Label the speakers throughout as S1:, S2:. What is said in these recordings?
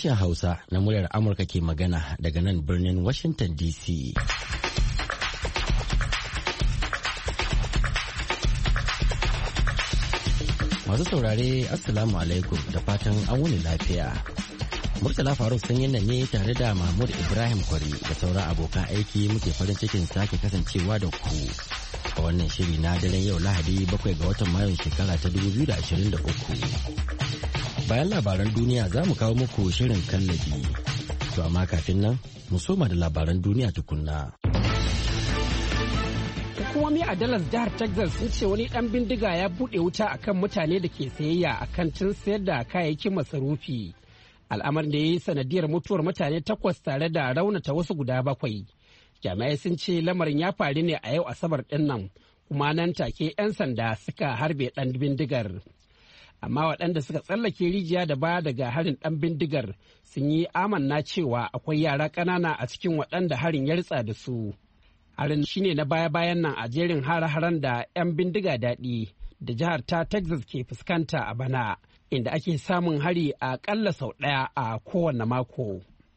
S1: Sashen Hausa na muryar Amurka ke magana daga nan birnin Washington DC. Masu saurare Assalamu alaikum da fatan an wuni lafiya. Murtala Faruk Sanyin ne tare da Mahmud Ibrahim Kwari da sauran abokan aiki muke farin cikin sake kasancewa da ku a wannan shiri na daren yau Lahadi 7 ga watan Mayun shekara ta 2023. Bayan labaran duniya za mu kawo muku shirin kallabi. To amma kafin nan mu soma da labaran duniya tukunna.
S2: Hukumomi a Dallas jihar Texas sun ce wani dan bindiga ya bude wuta akan mutane da ke sayayya a kantin sayar da kayayyakin masarufi. Al'amarin da ya yi sanadiyar mutuwar mutane 8 tare da raunata wasu guda 7. Jami'ai sun ce lamarin ya faru ne a yau Asabar din nan, kuma nan take 'yan sanda suka harbe dan bindigar. Amma waɗanda suka tsallake rijiya da baya daga harin ɗan bindigar sun yi amanna cewa akwai yara ƙanana a cikin waɗanda harin ya ritsa da su. Harin shine na baya-bayan nan a jerin hare-haren da 'yan bindiga daɗi da jihar ta Texas ke fuskanta a bana, inda ake samun hari a ƙalla sau ɗaya a kowane mako.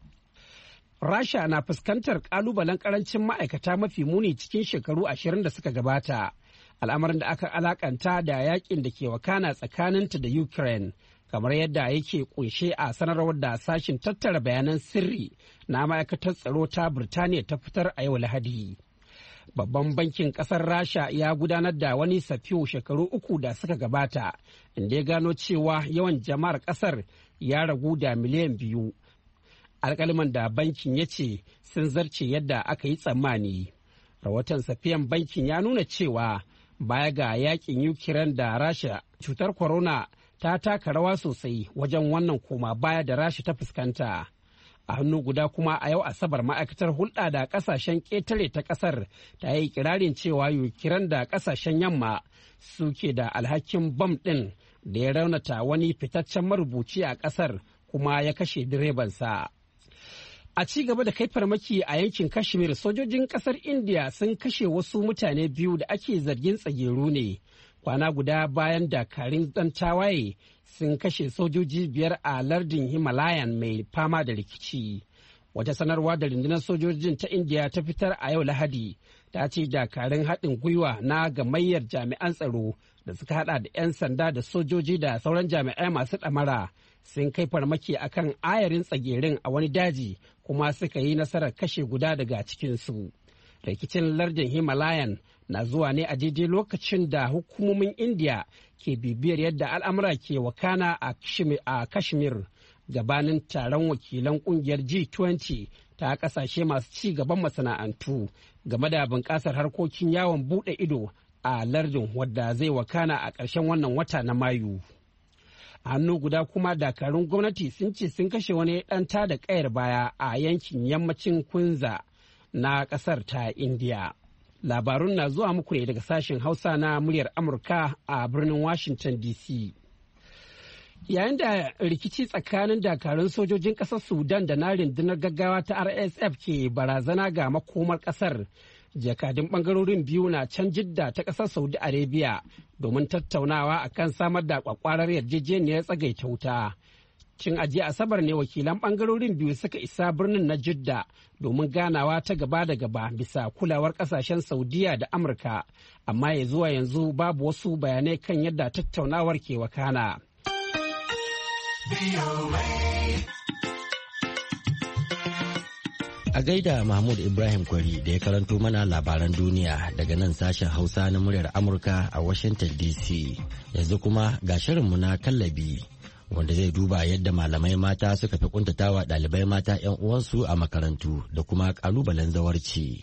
S2: Rasha na fuskantar ƙalubalen ƙarancin ma'aikata mafi muni cikin shekaru 20 da suka gabata. Al'amarin da aka alakanta da yakin da ke wakana tsakaninta da Ukraine, kamar yadda yake kunshe a sanarwar da sashin tattara bayanan sirri na ma'aikatar tsaro ta Birtaniya ta fitar a yau Lahadi. Babban bankin kasar Rasha ya gudanar da wani safiyo shekaru 3 da suka gabata, inda ya gano cewa yawan jama'ar kasar ya ragu da miliyan 2. Alƙaliman da bankin ya ce sun zarce yadda aka yi tsammani. Rahoton safiyan bankin ya nuna cewa baya ga yakin Ukraine da Rasha, cutar corona ta taka rawa sosai wajen wannan koma baya da Rasha ta fuskanta. A hannu guda kuma a yau Asabar ma'aikatar hulɗa da ƙasashen ƙetare ta ƙasar ta yi kirarin cewa Ukraine da ƙasashen yamma suke da alhakin bam ɗin da ya raunata wani fitaccen marubuci a ƙasar kuma ya kashe direbansa. A ci gaba da kai farmaki a yankin Kashmir, sojojin kasar India sun kashe wasu mutane 2 da ake zargin tsageru ne. Kwana guda bayan dakarun ɗan tawaye sun kashe sojoji 5 a lardin Himalayan mai fama da rikici. Wata sanarwa da rundunar sojojin ta India ta fitar a yau Lahadi ta ce dakarun haɗin gwiwa na gamayyar jami'an tsaro da suka hada da 'yan sanda da sojoji da sauran jami'ai masu ɗamara sun kai farmaki akan ayarin tsagerin a wani daji kuma suka yi nasarar kashe guda daga cikinsu. Rikicin lardin Himalayan na zuwa ne a daidai lokacin da hukumomin India ke bibiyar yadda al'amura ke wakana a Kashmir gabanin taron wakilan kungiyar G20 ta kasashe masu ci gaban masana'antu game da bunƙasar harkokin yawon buɗe ido a lardin wadda zai wakana a ƙarshen wannan wata na Mayu. A hannu guda kuma dakarun gwamnati sun ce sun kashe wani ɗan tada ƙayar baya a yankin yammacin Kunza na ƙasar ta Indiya. Labarun na zuwa muku ne daga sashen Hausa na muryar Amurka a birnin Washington DC. Yayin da rikici tsakanin dakarun sojojin ƙasar Sudan da na rundunar gaggawa ta RSF ke barazana ga makomar ƙasar, jakadun bangarorin biyu na can Jidda ta ƙasar Saudi Arabia domin tattaunawa akan samar da kwakwarar yarjejeniyar tsagaita wuta. Cin ajiya Asabar ne wakilan bangarorin biyu suka isa birnin na Jidda domin ganawa ta gaba da gaba bisa kulawar kasashen Saudiya da Amurka, amma ya zuwa yanzu babu wasu bayanai kan yadda tattaunawar ke wakana.
S1: A gaida Mahmud Ibrahim Kwari da ya karanto mana labaran duniya daga nan sashen Hausa na muryar Amurka a Washington DC. Yanzu kuma ga shirinmu na kallabi, wanda zai duba yadda malamai mata suka fi kuntatawa ɗalibai mata 'yan uwansu a makarantu da kuma ƙalubalen zawarci.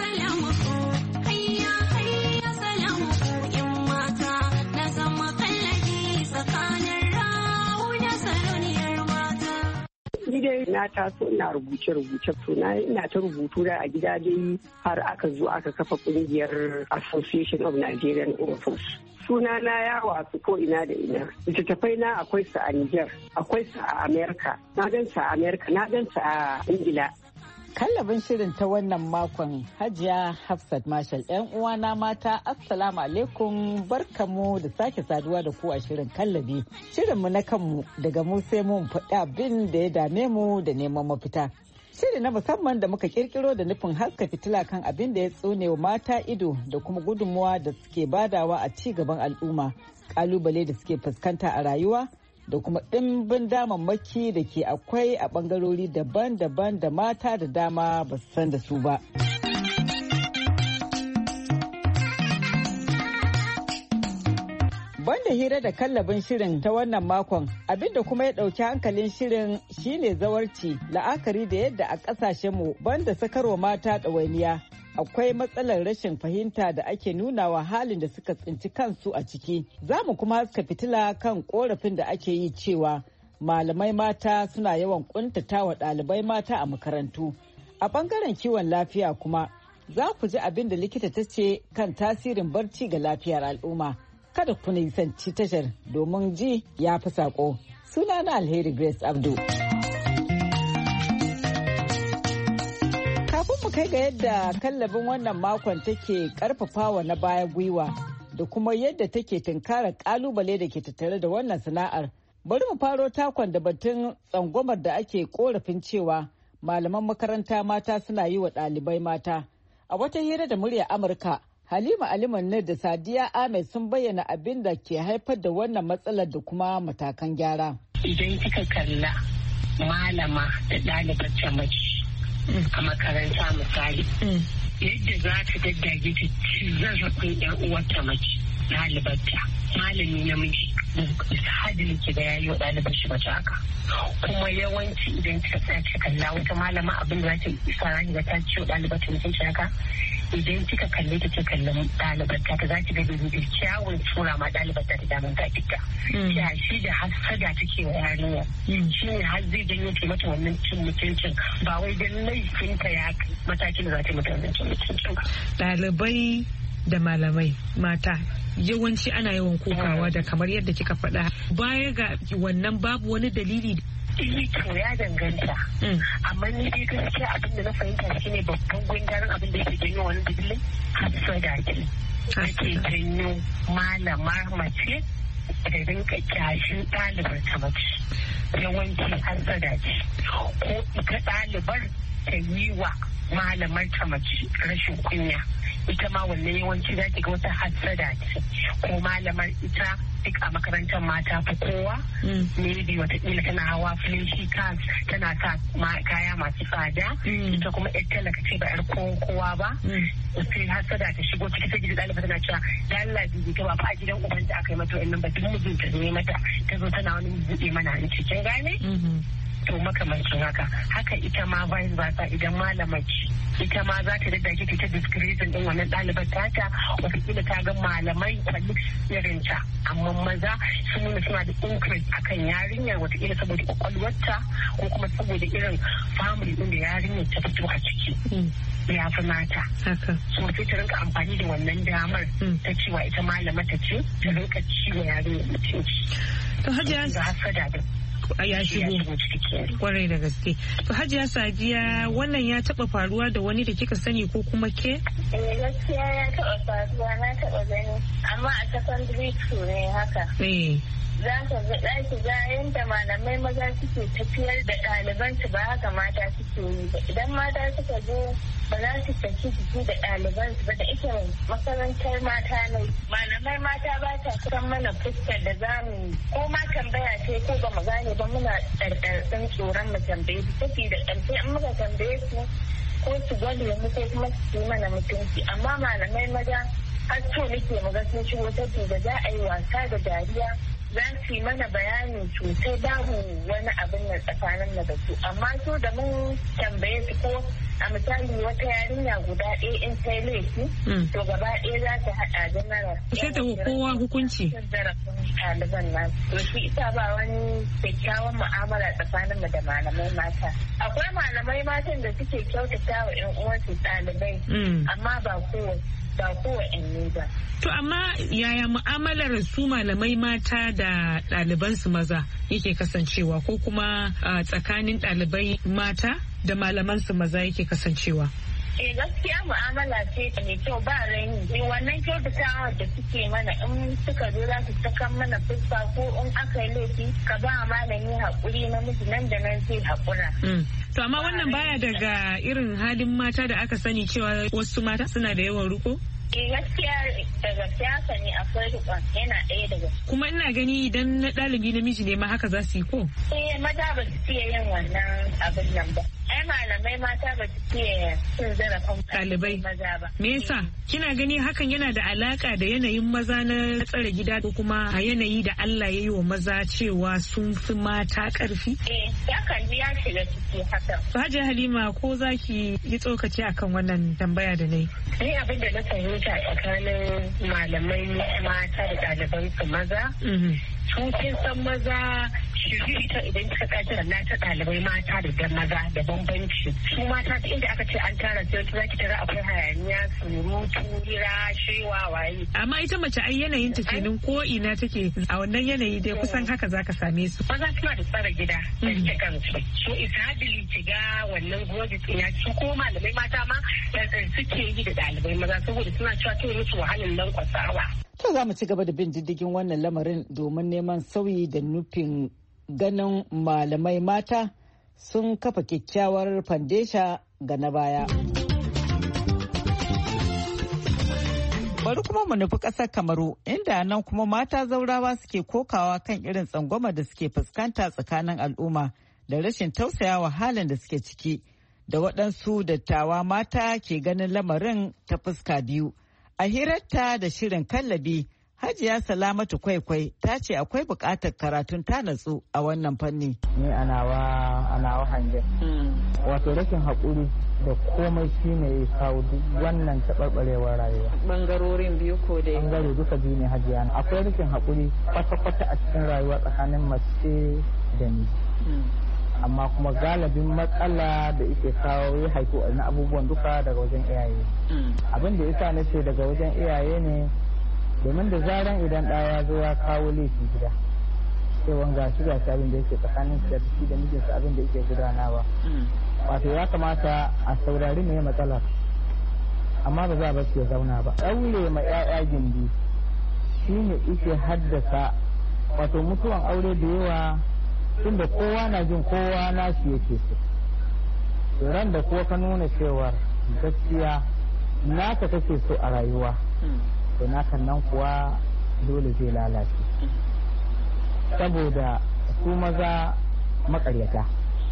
S3: dai na taso ina rubuce-rubuce to ina ta rubutu da a gida dai har aka zo aka kafa kungiyar Association of Nigerian Authors. Suna na ya wasu ko ina da ina. Littattafai na akwai su a Niger, akwai su a America, na gan su a America, na gan su a Ingila.
S4: Kallabin shirin ta wannan makon Hajiya Hafsat Marshall. 'Yan uwana mata, Assalamu alaikum, barkamu da sake saduwa da ku a shirin kallabi. Shirinmu na kanmu daga mu sai mun faɗi abin da ya dame mu da neman mafita. Shiri na musamman da muka kirkiro da nufin haska fitila kan abin da ya tsone wa mata ido da kuma gudunmuwa da suke badawa a ci gaban al'umma, kalubale da suke fuskanta a rayuwa da kuma ɗimbin damammaki da ke akwai a ɓangarori daban-daban da mata da dama ba su san da su ba. Banda hira da kallabin shirin ta wannan makon, abinda kuma ya ɗauki hankalin shirin shine zawarci, la'akari da yadda a ƙasashenmu banda sakarwa mata ɗawainiya. Akwai matsalar rashin fahimta da ake nunawa halin da suka tsinci kansu a ciki. Za mu kuma haska fitila kan korafin da ake yi cewa malamai mata suna yawan kuntatawa ɗalibai mata a makarantu. A ɓangaren kiwon lafiya kuma za ku ji abin da likita ta ce kan tasirin barci ga lafiyar al'umma. Kada ku nisanci tashar domin ji ya fi saƙo. Sunana Alheri Grace Abdu. Mu kai ga yadda kallabin wannan makon take karfafawa na baya gwiwa da kuma yadda take tunkarar kalubale da ke tattare da wannan sana'ar. Bari mu faro takon da batun tsangwamar da ake korafin cewa malaman makaranta mata suna yi wa ɗalibai mata. A wata hira da murya Amurka, Halima Aliman da Sadiya Ahmed sun bayyana abin da ke haifar da wannan matsalar da kuma matakan gyara.
S5: Idan kika kalla malama da ɗalibar ta mace a makaranta misali yadda za ta daddage ta ci zarafin yan uwarta mace ɗalibarta malami namiji hadin ki da yayi wa ɗalibar shi mace haka kuma yawanci idan ta tsaya ta kalla wata malama abin da za ta isa rani da ta ci wa ɗalibarta mutunci haka idan kika kalle ta ce kallon ɗalibarta ta za ki ga da kyawun tura ma ɗalibarta ta damun ta fita shi da hasada take wa yarinya shi ne har zai janyo ta mata wannan cin mutuncin ba wai don laifinta ya matakin da za ta mata wannan cin mutuncin ba.
S6: Ɗalibai da malamai mata yawanci ana yawan kokawa da kamar yadda kika faɗa baya ga wannan babu wani dalili.
S5: To ya danganta amma ni dai gaskiya abin da na fahimta shine babban gundarin abin da yake janyo wani dalilin hasada ce ake janyo malamar mace da rinka kyashin ɗalibar ta mace yawanci hasada ce ko ita ɗalibar ta yi wa malamar ta mace rashin kunya ita ma wannan yawanci za ki ga wata hasada ce ko malamar ita duk a makarantar mata fi kowa maybe watakila tana hawa flashy cars tana sa kaya masu tsada ita kuma yar talaka ce ba yar kowa ba sai hasada ta shigo ciki ta gidi ɗaliba tana cewa da Allah bibi ta ba fa a gidan uban da aka yi mata wannan ba duk mijinta ne mata ta zo tana wani buɗe mana hanci kin gane to makamancin haka ita ma vice versa idan malamar ita ma za ta daddake ta discretion din wannan ɗalibar tata wataƙila ta ga malamai kwalik irinta amma maza sun nuna suna da interest akan yarinyar wataƙila saboda kwakwalwarta ko kuma saboda irin family din da yarinyar ta fito a ciki ya fi mata so sai ta rinka amfani da wannan damar ta cewa ita malamar ta ce ta rinka ciwo yarinyar mutunci
S6: to hajiya da hasada da ya shigo kwarai da gaske. To Hajiya Sadiya wannan ya taba faruwa da wani da kika sani ko kuma ke?
S7: Gaskiya ya taba faruwa na taba gani amma a secondary school ne haka. Za ka ga yadda malamai maza suke tafiyar da ɗalibansu ba haka mata suke yi ba. Idan mata suka zo ba za su tafi jiki da ɗalibansu ba da ita makarantar mata ne. Malamai mata ba ta kusan mana fuskar da za mu ko ma tambaya ce ko ba mu gane ba muna ɗarɗarɗin tsoron mu tambaye su. Tafi da ƙarfi an muka tambaye su ko su gwada mu ko kuma su yi mana mutunci. Amma malamai maza har to nake mu ga sun shigo tafi da za a yi wasa da dariya. Za su yi mana bayani sosai babu wani abin da tsakanin da su amma su da mun tambaye su ko a misali wata yarinya guda ɗaya in sai laifi to gaba ɗaya za ta haɗa da mara.
S6: Sai ta kowa hukunci.
S7: Ɗaliban nasu. To shi ita ba wani kyakkyawan mu'amala tsakanin mu da malamai mata. Akwai malamai matan da suke kyautata wa 'yan uwansu ɗalibai amma ba kowanne ba.
S6: To amma yaya mu'amalar su malamai mata da ɗalibansu maza yake kasancewa ko kuma tsakanin ɗalibai mata da malaman su maza yake kasancewa?
S7: Gaskiya mu'amala ce mai kyau ba raini. Wannan kyautatawa da suke mana in suka zo za su saka mana fuska ko in aka yi laifi ka ba malami haƙuri namiji nan da nan zai haƙura.
S6: To amma wannan baya daga irin halin mata da aka sani cewa wasu mata suna da yawan riko?
S7: Gaskiya daga siyasa ne akwai rikon yana ɗaya daga.
S6: Kuma ina gani idan na ɗalibi namiji ne ma haka za su yi ko?
S7: Maza ba su fiye yin wannan abin nan ba. Ai malamai mata ba su fiye cin zarafin
S6: ɗalibai
S7: maza ba.
S6: Me yasa? Kina gani hakan yana da alaka da yanayin maza na tsare gida ko kuma a yanayi da Allah ya yi wa maza cewa sun fi mata ƙarfi?
S7: Ya kalli ya shiga ciki haka.
S6: Hajiya Halima ko za ki yi tsokaci akan wannan tambaya da na yi?
S5: Ni abin da na fahimta tsakanin malamai mata da ɗaliban su maza. Su kin san maza shiri ta idan kika kaji na ta ɗalibai mata da maza da bambanci. Su mata ta inda aka ce an tara sai za ki tara akwai hayaniya, surutu, hira, shewa, waye.
S6: Amma ita mace ai yanayin ta kenan ko ina take a wannan yanayi dai kusan haka zaka same su.
S5: Maza suna da tsara gida da ke kansu. So isadili ki ga wannan gwaji ina su ko malamai mata ma suke yi da ɗalibai maza saboda suna cewa to musu wahalar lankwasawa.
S4: To za mu ci gaba da bin diddigin wannan lamarin domin neman sauyi da nufin ganin malamai mata sun kafa kyakkyawar fandesha ga na baya. Bari kuma mu nufi ƙasar Kamaru inda nan kuma mata zaurawa suke kokawa kan irin tsangwama da suke fuskanta tsakanin al'umma da rashin tausayawa halin da suke ciki da waɗansu dattawa mata ke ganin lamarin ta fuska biyu. A hirarta da shirin kallabi, Hajiya Salamatu Kwaikwai ta ce akwai buƙatar karatun ta natsu a wannan fanni.
S8: Ni ana hangen. Wato rashin haƙuri da komai shi ne ya kawo duk wannan taɓarɓarewar rayuwa.
S4: Bangarorin biyu ko dai?
S8: Bangare duka biyu ne Hajiya. Akwai rashin haƙuri kwata-kwata a cikin rayuwa tsakanin mace da miji. Amma kuma galibin matsala da ike kawo ya haifu na abubuwan duka daga wajen iyaye. Abin da yasa na ce daga wajen iyaye ne domin da zaran idan ɗaya zo ya kawo laifi gida sai wanga shi gashi abin da yake tsakanin shi da mijinsa abin da yake gudanawa. Wato ya kamata a saurari mai matsalar amma ba za a basu ya zauna ba. Ɗaure ma 'ya'ya gindi shi ne ike haddasa wato mutuwan aure da yawa tunda kowa na jin kowa na shi yake so. Ran da kuwa ka nuna cewar gaskiya naka kake so a rayuwa to nakan nan kuwa dole zai lalace saboda su maza makaryata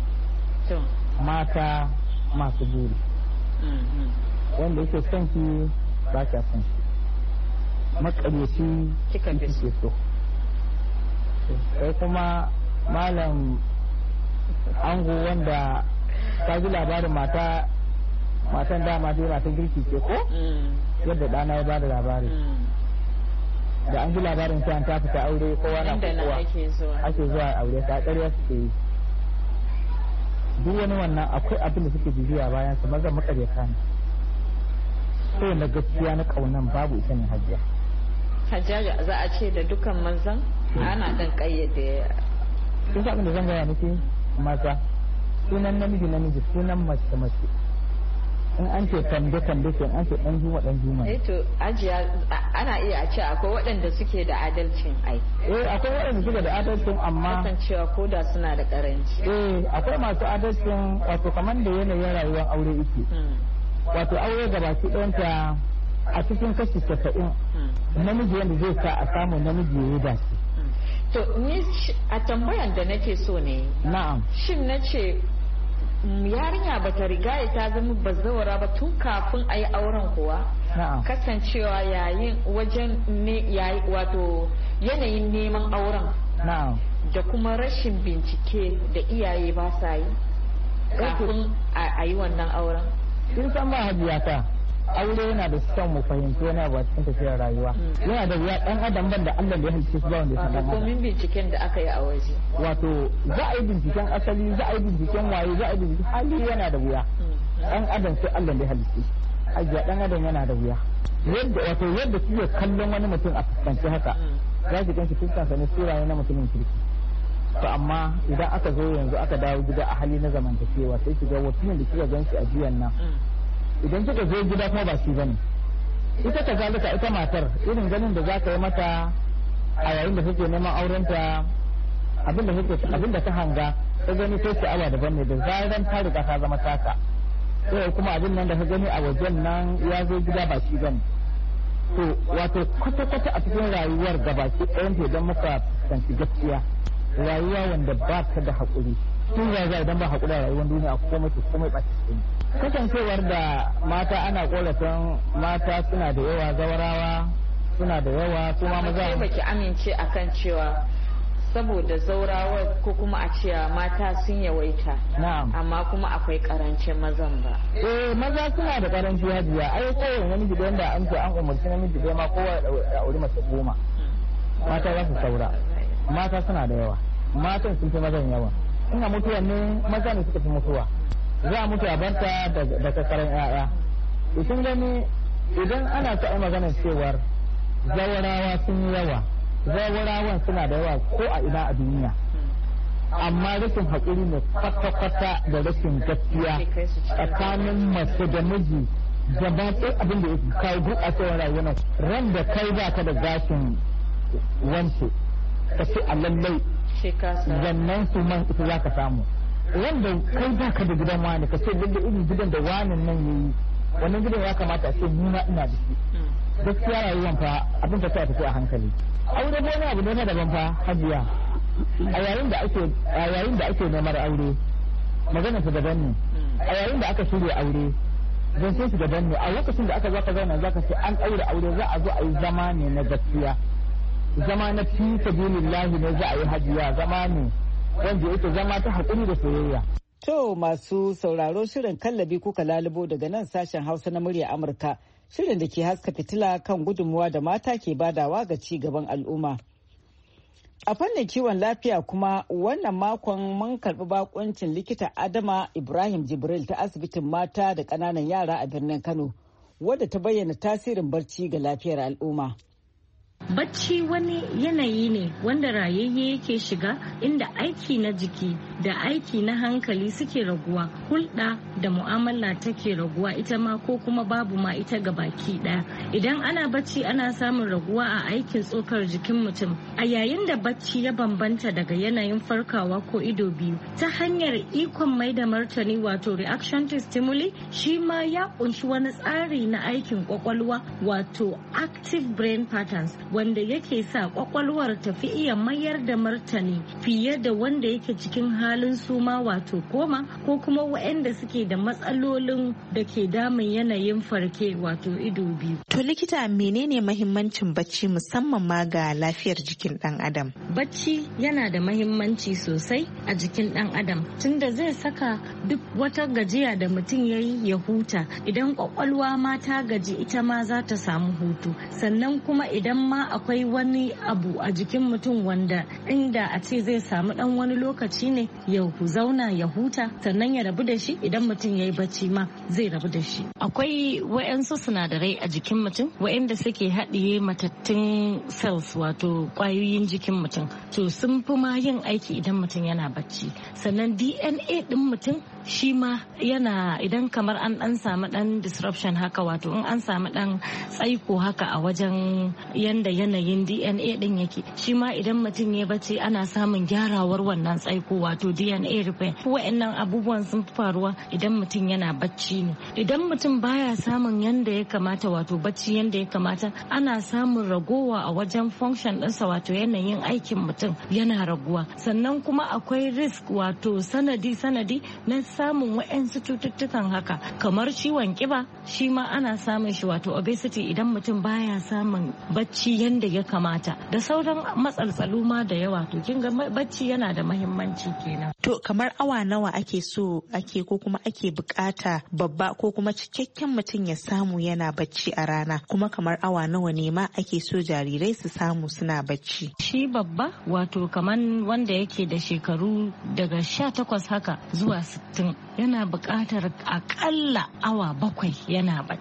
S8: mata masu buri wanda yake son ki ba kya son shi makaryaci kike so sai kuma malam ango wanda ta ji labarin matan dama dai matan girki ce ko yadda ɗana ya bada labari da an ji labarin ta ta fita aure kowa na kowa ake zuwa aure ta ƙarya suke yi duk wani wannan akwai abin da suke bibiya bayan su maza makaryata ne so na gaskiya na ƙaunan babu ita ne Hajiya.
S4: Hajiya za a ce da dukkan manzan ana ɗan ƙayyade.
S8: Kun sa abin da zan gaya miki mata sunan namiji sunan mace in an ce kande an ce dan juma
S4: to ajiya ana iya a ce akwai waɗanda suke da adalcin ai
S8: akwai waɗanda suke da adalcin amma
S4: kasancewa ko da suna da karanci
S8: akwai masu adalcin wato kamar da yanayin rayuwar aure yake wato aure gabaki ɗayanta a cikin kashi 90 namiji wanda zai sa a samu namiji ya yi dace.
S4: To ni a tambayan da nake so ne.
S8: Na'am.
S4: Shin nace yarinya bata riga ta zama bazawara ba tun kafin a yi auren kuwa?
S8: Na'am.
S4: Kasancewa yayin wajen ne yayi wato yanayin neman auren.
S8: Na'am.
S4: Da kuma rashin bincike da iyaye ba sa yi kafin a yi wannan auren.
S8: Kin san ba Hajiya ta. Aure yana da son mu fahimci wani abu a cikin tafiyar rayuwa yana da wuya dan adam ban da Allah da ya halice su ba wanda ya san dan adam
S4: komin binciken da aka yi a waje
S8: wato za a yi binciken asali za a yi binciken waye za a yi binciken hali yana da wuya dan adam sai Allah da ya halice ajiya dan adam yana da wuya yadda kike kallon wani mutum a fuskanci haka za ki ganshi fuskansa ne sura ne na mutumin kirki to amma idan aka zo yanzu aka dawo gida a hali na zamantakewa sai ki ga mutumin da kika gan shi a jiyan nan idan kika zo gida kuma ba shi bane. Ita ta zalika ita matar irin ganin da za ka yi mata a yayin da kake neman aurenta abin da ta hanga ta gani sai sha'awa daban ne da zaran ta riga ta zama taka. Sai kuma abin nan da ka gani a wajen nan ya zo gida ba shi bane. To wato kwata-kwata a cikin rayuwar gabaki ɗayan ta idan muka fuskanci gaskiya rayuwa wanda ba ta da haƙuri. Tun rayuwa idan ba haƙuri a rayuwar duniya komai ba cikin. Kasancewar da mata ana ƙorafin mata suna da yawa, zawarawa suna da yawa, kuma maza.
S9: Amma baki amince akan cewa saboda zaurawa ko kuma a cewa mata sun yawaita.
S8: Na'am. Amma
S9: kuma akwai karancin mazan ba.
S8: Maza suna da karanci hajiya. Ai kowane namiji da yanda an ce an umarci namiji da ma kowa ya auri mace 10. Mata za su saura. Mata suna da yawa. Matan sun fi mazan yawa. Ina mutuwa ne maza ne suka fi mutuwa. Za a mutu a barta da kakarar 'ya'ya. Kin gani idan ana ta yi maganar cewar zawarawa sun yi yawa. Zawarawan suna da yawa ko a ina a duniya, amma rashin haƙuri ne kwata-kwata da rashin gaskiya tsakanin mace da miji da ba abin da ya kawo gurɓacewar rayuwar ran da kai ba ka da gashin wance ka ce a lallai zannan su man ita za ka samu, wanda kai ba ka da gidan wani ka ce lallai irin gidan da wanin nan ya yi wannan gidan ya kamata a ce nuna ina da shi. Gaskiya rayuwar fa abin da ta tafi a hankali. Aure wani abu ne na daban fa hajiya. A yayin da ake neman aure magana ta daban ne. A yayin da aka shirya aure don sai su daban ne. A lokacin da aka zo ka zauna zaka ce an aure aure za a zo a yi zama ne na gaskiya. Zama na fi sabilillahi ne za a yi hajiya, zama ne wanda yake zama ta haƙuri da soyayya.
S4: To masu sauraro shirin kallabi kuka lalubo daga nan sashen Hausa na murya Amurka. Shirin da ke haska fitila kan gudunmuwa da mata ke badawa ga ci gaban al'umma. A fannin kiwon lafiya kuma wannan makon mun karɓi bakuncin likita Adama Ibrahim Jibril ta asibitin mata da ƙananan yara a birnin Kano, wadda ta bayyana tasirin barci ga lafiyar al'umma.
S10: Bacci wani yanayi ne wanda rayayye yake shiga inda aiki na jiki da aiki na hankali suke raguwa, hulɗa da mu'amala take raguwa ita ma ko kuma babu ma ita ga baki ɗaya. Idan ana bacci ana samun raguwa a aikin tsokar jikin mutum. A yayin da bacci ya bambanta daga yanayin farkawa ko ido biyu ta hanyar ikon mai da martani wato reaction to stimuli, shi ma ya kunshi wani tsari na aikin kwakwalwa wato active brain patterns wanda yake sa kwakwalwar tafi iya mayar da martani fiye da wanda yake cikin halin suma wato koma ko kuma waɗanda suke da matsalolin da ke damun yanayin farke wato ido biyu.
S11: To likita, menene mahimmancin bacci musamman ma ga lafiyar jikin ɗan adam?
S10: Bacci yana da mahimmanci sosai a jikin ɗan adam tunda zai saka duk wata gajiya da mutum ya yi ya huta. Idan kwakwalwa ma ta gaji ita ma za ta samu hutu, sannan kuma idan ma akwai wani abu a jikin mutum wanda inda a ce zai samu dan wani lokaci ne ya zauna ya huta sannan ya rabu da shi, idan mutum ya yi bacci ma zai rabu da shi. Akwai wayansu sinadarai a jikin mutum wayanda suke haɗiye matattun cells wato kwayoyin jikin mutum, to sun fi ma yin aiki idan mutum yana bacci. Sannan DNA din mutum shi ma yana, idan kamar an samu dan disruption haka wato in an samu dan tsaiko haka a wajen yanda yanayin DNA din yake, shi ma idan mutum ya bace ana samun gyarawar wannan tsaiko wato DNA repair. Wa'annan abubuwan sun faruwa idan mutum yana bacci ne. Idan mutum baya samun yanda ya kamata wato bacci yanda ya kamata, ana samun ragowa a wajen function ɗinsa wato yanayin aikin mutum yana raguwa. Sannan kuma akwai risk wato sanadi na samun wa'ansu cututtukan haka kamar ciwon kiba, shi ma ana samun shi wato obesity idan mutum baya samun bacci yanda ya kamata, da sauran matsaltsalu ma da yawa. To kin ga bacci yana da mahimmanci kenan.
S11: To kamar awa nawa ake ko kuma ake bukata babba ko kuma cikakken mutum ya samu yana bacci a rana, kuma kamar awa nawa ne ma ake so jarirai su samu suna bacci?
S10: Shi babba wato kaman wanda yake da shekaru daga 18 haka zuwa 60 yana bukatar akalla awa 7 yana bacci.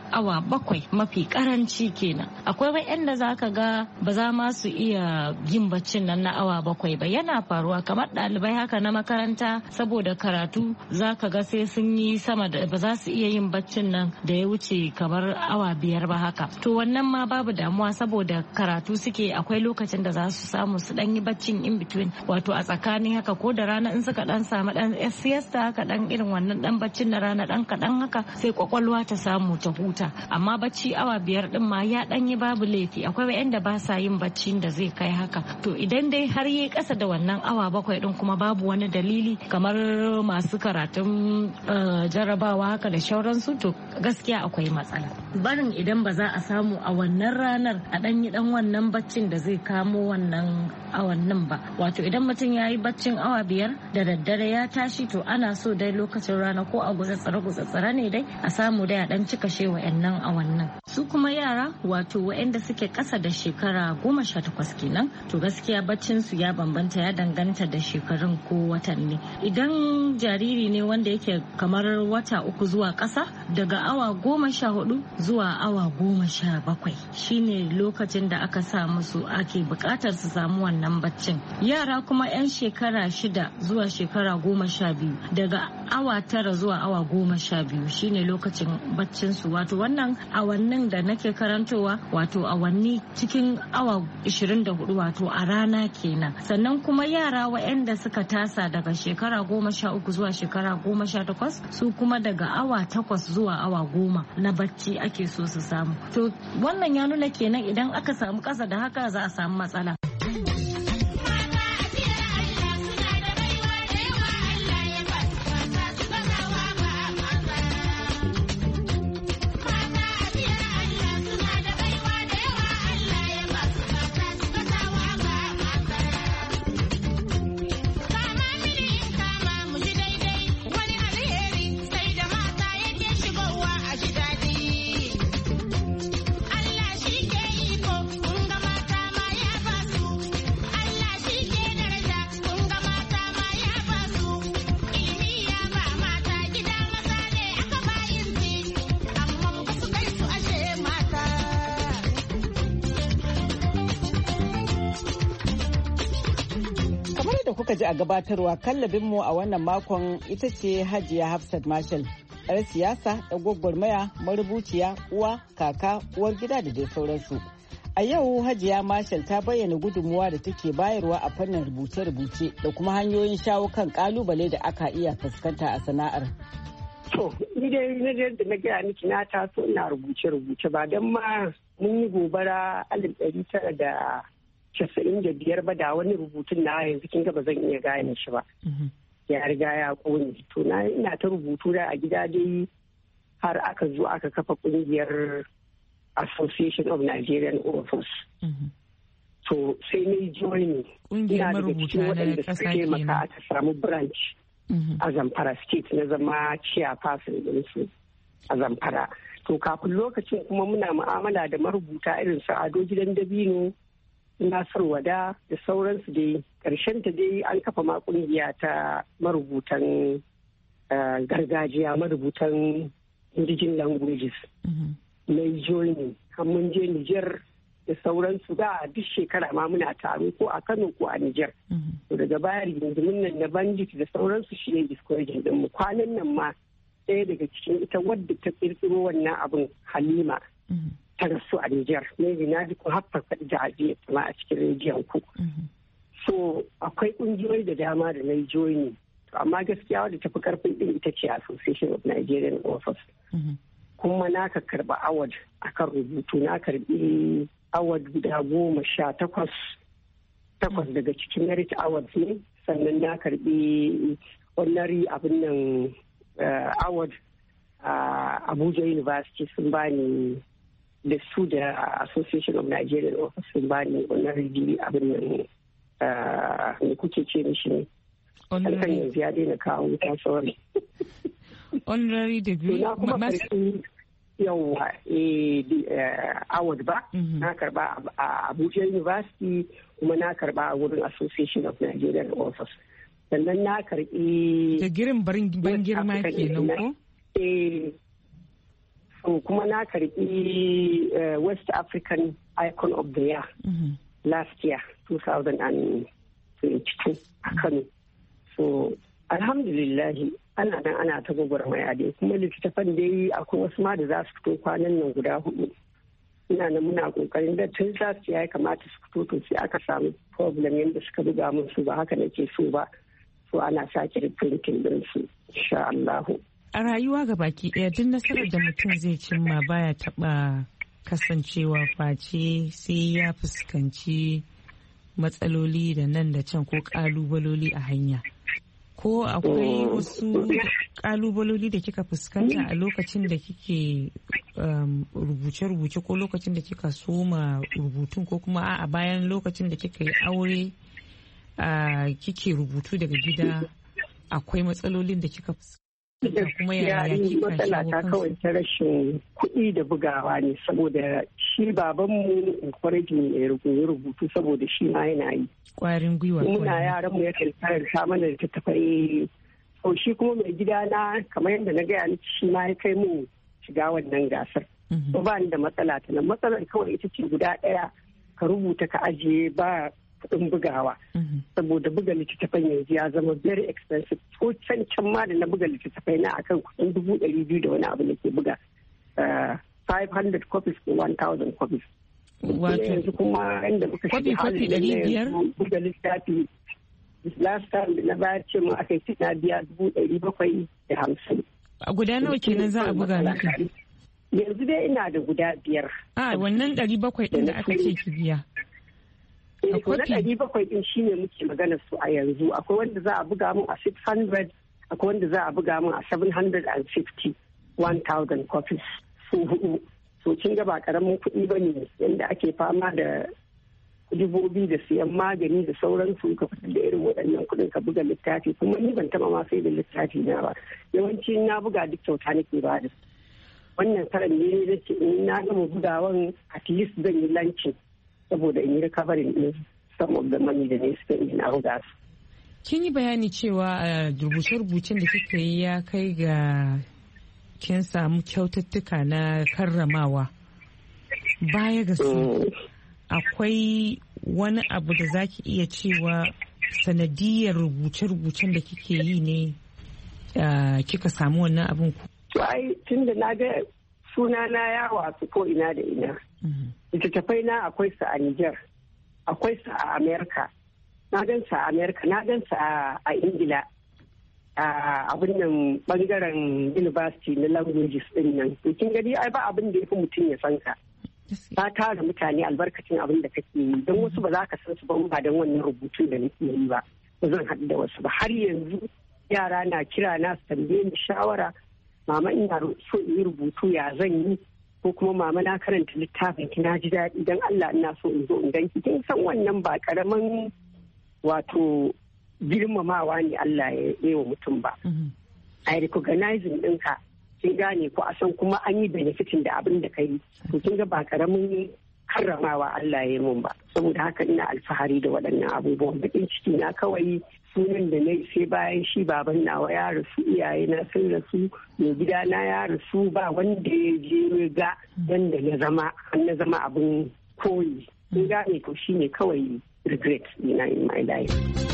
S10: awa 7 mafi karanci kenan. Akwai wa'anda za ka ga ba za ma su iya yin baccin nan na awa 7 ba, yana faruwa kamar ɗalibai haka na makaranta saboda karatu za ka ga sai sun yi sama da ba za su iya yin baccin nan da ya wuce kamar awa 5 ba haka. To wannan ma babu damuwa saboda karatu suke, akwai lokacin da za su samu su dan yi baccin in between, wato a tsakanin haka ko da rana in suka dan samu dan siesta haka dan irin wannan dan baccin na rana dan kadan haka sai kwakwalwa ta samu ta huta. Amma bacci awa 5 din ma ya dan yi babu laifi. Akwai wayanda ba sa yin baccin da zai kai haka. To idan dai har yi kasa da wannan awa 7 din kuma babu wani dalili kamar masu karatun jarabawa haka da shauransu, to gaskiya akwai matsala. Barin idan ba za a samu a wannan ranar a dan yi dan wannan baccin da zai kamo wannan awannin ba, wato idan mutum ya yi baccin awa 5 da daddare ya tashi, to ana so dai lokacin rana ko a gutsatsare ne dai a samu dai a dan cika she wa'annan awannin. Su kuma yara wato wa'anda suke kasa da shekara 18 kenan, to gaskiya baccin su ya bambanta, ya danganta da shekarun ko watanni. Idan jariri ne wanda yake kamar wata 3 zuwa kasa, daga awa 14 zuwa awa 17 shine lokacin da aka sa musu ake bukatar su samu wannan baccin. Yara kuma 'yan shekara 6 zuwa shekara 12 daga awa 9 zuwa awa 12 shine lokacin baccin su. Wato wannan awannin da nake karantowa wato awanni cikin awa 24 wato a rana kenan. Sannan kuma yara waɗanda suka tasa daga shekara 13 zuwa shekara 18 su kuma daga awa 8 zuwa awa 10 na bacci ake so su samu. To wannan ya nuna kenan idan aka samu ƙasa da haka za a samu matsala.
S4: Kuka ji a gabatarwa, kallabinmu a wannan makon ita ce Hajiya Hafsat Marshall, 'yar siyasa da gwagwarmaya, marubuciya, uwa, kaka, uwar gida da dai sauransu. A yau Hajiya Marshall ta bayyana gudunmuwa da take bayarwa a fannin rubuce-rubuce da kuma hanyoyin shawo kan kalubale da aka iya fuskanta a sana'ar.
S3: To, ni dai da na gaya miki na taso ina rubuce-rubuce ba don ma mun yi gobara 1995 ba da wani rubutun na yanzu kin ga ba zan iya gane shi ba. Ya riga ya kone. To ina ta rubutu da a gida dai har aka zo aka kafa kungiyar Association of Nigerian Authors. To sai na yi joining. Ina daga cikin waɗanda suka taimaka aka samu branch a Zamfara State na zama chairperson ɗinsu a Zamfara. To kafin lokacin kuma muna mu'amala da marubuta irin su Ado Gidan Dabino, Nasir Wada da sauransu dai. Karshen ta dai an kafa ma kungiya ta marubutan gargajiya, marubutan indigenous languages. Mai joini mun je Nijar da sauransu da duk shekara ma muna taro ko a Kano ko a Nijar. To daga baya rigingimin nan na bandit da sauransu shi ne discouraging din mu. Kwanan nan ma ɗaya daga cikin ita wadda ta kirkiro wannan abin, Halima, ta rasu a Nijar. Ne na ji ku haffa da ajiye ma a cikin rediyon ku. So akwai ƙungiyoyi da dama da na yi joini. Amma gaskiya wadda ta fi karfin din ita ce Association of Nigerian Authors. Kuma na ka karba award akan rubutu, na karbi award guda 18. Takwas daga cikin merit awards ne, sannan na karbi honorary abin nan award a Abuja University sun bani da su da Association of Nigerian Authors sun bani honorary abin nan me kuke ce mishi ne. Alkan yanzu ya daina kawo wuta sauran.
S6: Honorary degree.
S3: Yawwa award ba, na karba a Abuja University kuma na karba a wurin Association of Nigerian Authors. Sannan na karbi
S6: da girin ban girma kenan ko?
S3: So kuma na karbi West African Icon of the Year last year 2022 a Kano. So alhamdulillahi ana nan ana ta gwagwarmaya dai kuma littattafan dai akwai wasu ma da za su fito kwanan nan guda 4. Ina nan muna kokarin da tun za su ya kamata su fito to sai aka samu problem yadda suka buga musu ba haka nake so ba. So ana sake reprinting din su insha Allah.
S6: A rayuwa ga baki ɗaya duk nasarar da mutum zai cimma baya taɓa kasancewa face sai ya fuskanci matsaloli da nan da can ko ƙalubaloli a hanya. Ko akwai wasu ƙalubaloli da kika fuskanta a lokacin da kike rubuce-rubuce ko lokacin da kika soma rubutun ko kuma a bayan lokacin da kika yi aure kike rubutu daga gida akwai matsalolin da kika fuskanta? Kuma
S3: matsala ta kawai ta rashin kuɗi da bugawa ne saboda shi babanmu encouraging ya rubutu saboda shi ma yana yi
S6: kwarin gwiwa
S3: muna yaran mu ya karanta mana da tattafai so shi kuma mai gida na kamar yadda na gaya miki shi ma ya kai mu shiga wannan gasar ba ni da matsala ta nan matsalar kawai ita ce guda ɗaya ka rubuta ka ajiye ba kuɗin bugawa saboda buga littattafan yanzu ya zama very expensive ko can ma da na buga littattafai na akan kuɗin 200,000 da wani abu da ke buga 500 copies ko 1,000 copies.
S6: Wato
S3: yanzu kuma inda muka
S6: shiga hali da yanzu
S3: buga littafi last time da na bayar ce mu aka yi na biya 750.
S6: A guda nawa kenan za a buga miki?
S3: Yanzu dai ina da guda 5.
S6: Wannan 700 ɗin da aka ce ki biya.
S3: Ko na 700 din shine muke magana su a yanzu akwai wanda za a buga mu a 600 akwai wanda za a buga mu a 750 1,000 copies su hudu so kin ga ba karamin kuɗi ba ne yadda ake fama da dubobi da siyan magani da sauransu ka fitar da irin waɗannan kuɗin ka buga littafi kuma ni ban taɓa ma sai da littafi na ba yawanci na buga duk kyauta nake ba da wannan karan ne na ce in na gama bugawan at least zan yi lancin saboda in yi recovery din some of the money da ne suka yi na buga su.
S6: Kin yi bayani cewa rubuce-rubucen da kika yi ya kai ga kin samu kyaututtuka na karramawa. Baya ga su akwai wani abu da zaki iya cewa sanadiyar rubuce-rubucen da kike yi ne kika samu wannan abin ku?
S3: To ai tun da na ga suna na ya wasu ko ina da ina. Littattafai na akwai su a Nijar, akwai su a Amerika, na gan su a Amerika, na gan su a Ingila, a abin nan bangaren university na languages din nan. Kin gani ai ba abin da ya fi mutum ya san ka. Ta tara mutane albarkacin abin da kake yi don wasu ba za ka san su ba don wannan rubutun da nake yi ba. Ba zan haɗu da wasu ba. Har yanzu yara na kira na su tambaye ni shawara. Mama ina so in yi rubutu ya zan yi. Ko kuma mama na karanta littafin ki na ji daɗi don Allah ina so in zo in ganki kin san wannan ba karaman wato girmamawa ne Allah ya yi wa mutum ba. I recognizing ɗinka kin gane ko a san kuma an yi benefitin da abin da ka yi to kin ga ba karamin karramawa Allah ya yi mun ba saboda haka ina alfahari da waɗannan abubuwan bakin ciki na kawai sunan da na sai bayan shi baban nawa ya rasu iyaye na sun rasu mai gida na ya rasu ba wanda ya je ga yanda na zama abin koyi in gane to shine kawai regret ina in my life.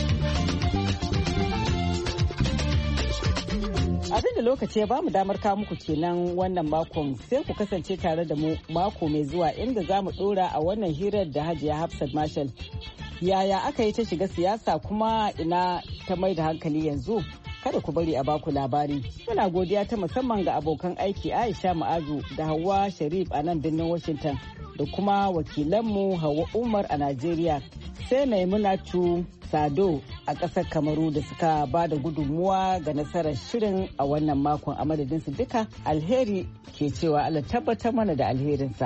S4: Abin da lokaci ya bamu damar kawo muku kenan wannan makon sai ku kasance tare da mu mako mai zuwa inda za mu dora a wannan hirar da Hajiya Hafsat Marshal. Yaya aka yi ta shiga siyasa kuma ina ta mai da hankali yanzu? Kada ku bari a baku labari. Muna godiya ta musamman ga abokan aiki Aisha Ma'azu da Hauwa Sharif a nan birnin Washington da kuma wakilanmu Hauwa Umar a Najeriya. Sai Maimunatu Sado a ƙasar Kamaru da suka ba da gudunmuwa ga nasarar shirin a wannan makon a madadinsu duka alheri ke cewa Allah tabbatar mana da alherinsa.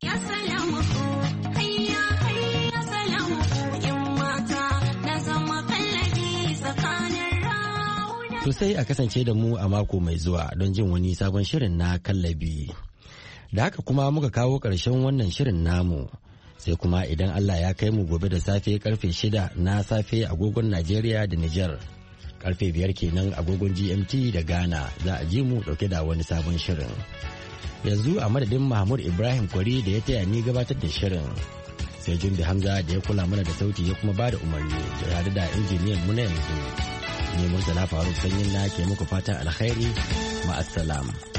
S1: To sai a kasance da mu a mako mai zuwa don jin wani sabon shirin na kallabi. Da haka kuma muka kawo ƙarshen wannan shirin namu. Sai kuma idan Allah ya kai mu gobe da safe karfe 6 na safe agogon Najeriya da Nijar. Karfe 5 kenan agogon GMT da Ghana za a ji mu dauke da wani sabon shirin. Yanzu a madadin Mahmud Ibrahim Kwari da ya taya ni gabatar da shirin. Sai Jumbi Hamza da ya kula mana da sauti ya kuma ba da umarni tare da injiniyan mu na yanzu. Ni Murtala Faruk Sanyin na ke muku fatan alkhairi. Ma'assalam.